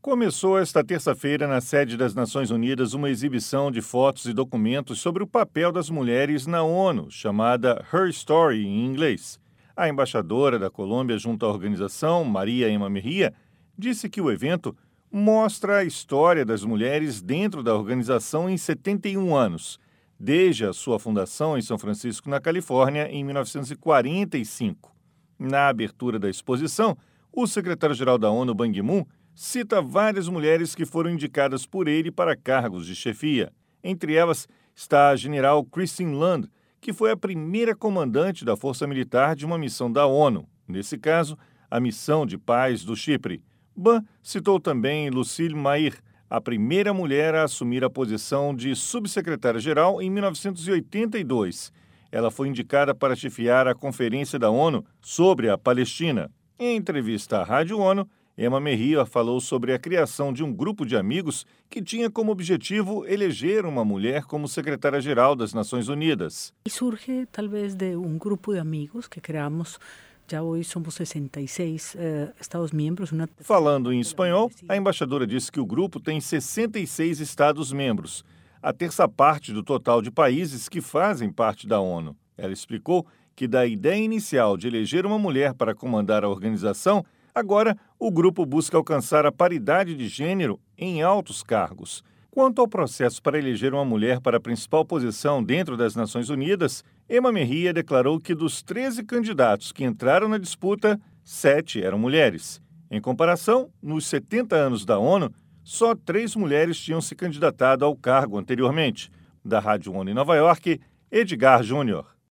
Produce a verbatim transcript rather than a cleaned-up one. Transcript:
Começou esta terça-feira na sede das Nações Unidas uma exibição de fotos e documentos sobre o papel das mulheres na ONU, chamada Her Story em inglês. A embaixadora da Colômbia junto à organização, Maria Emma Mejía, disse que o evento mostra a história das mulheres dentro da organização em setenta e um anos, desde a sua fundação em São Francisco, na Califórnia, em mil novecentos e quarenta e cinco. Na abertura da exposição, o secretário-geral da ONU, Ban Ki-moon, cita várias mulheres que foram indicadas por ele para cargos de chefia. Entre elas está a general Christine Land, que foi a primeira comandante da força militar de uma missão da ONU, nesse caso, a missão de paz do Chipre. Ban citou também Lucille Mair, a primeira mulher a assumir a posição de subsecretária-geral em mil novecentos e oitenta e dois. Ela foi indicada para chefiar a Conferência da ONU sobre a Palestina. Em entrevista à Rádio ONU, Emma Mejía falou sobre a criação de um grupo de amigos que tinha como objetivo eleger uma mulher como secretária-geral das Nações Unidas. Surge, talvez, de um grupo de amigos que criamos. Já hoje somos sessenta e seis uh, Estados-membros. Uma... Falando em espanhol, a embaixadora disse que o grupo tem sessenta e seis Estados-membros, a terça parte do total de países que fazem parte da ONU. Ela explicou que da ideia inicial de eleger uma mulher para comandar a organização, agora o grupo busca alcançar a paridade de gênero em altos cargos. Quanto ao processo para eleger uma mulher para a principal posição dentro das Nações Unidas, Emma Mejía declarou que dos treze candidatos que entraram na disputa, sete eram mulheres. Em comparação, nos setenta anos da ONU, só três mulheres tinham se candidatado ao cargo anteriormente. Da Rádio ONU em Nova York, Edgar Júnior.